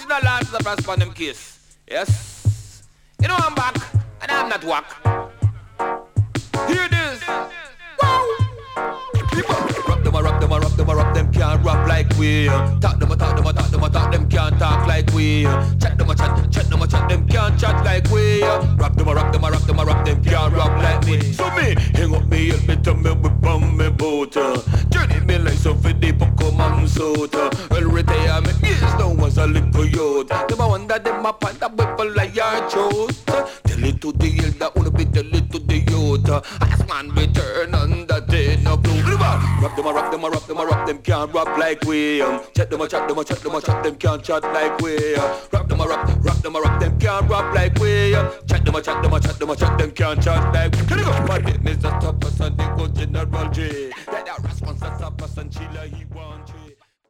original answers of us on them case. Yes. You know I'm back, and I'm not whack. Hear this. Wow. Rock them can't rap like we. Talk them, can't talk like we. Chat them, them can't chat like we. Rock them can't rap like me. So me, hang up me, help me to me whip on me boat. Journey me like some for the Pokemon soda. Well, retirement years now was a little youth. Them a wonder them a panda weapon like your throat. Tell it to the elder, wanna be tell it to the youth. As man return on the day no blue. Rock them can't rap like we. Chat them, them can't chat like we. Rock them, them can't rap like we. Chat them can't chat like we. My name is the top person, they go General J. That response, that's a person, Chilla.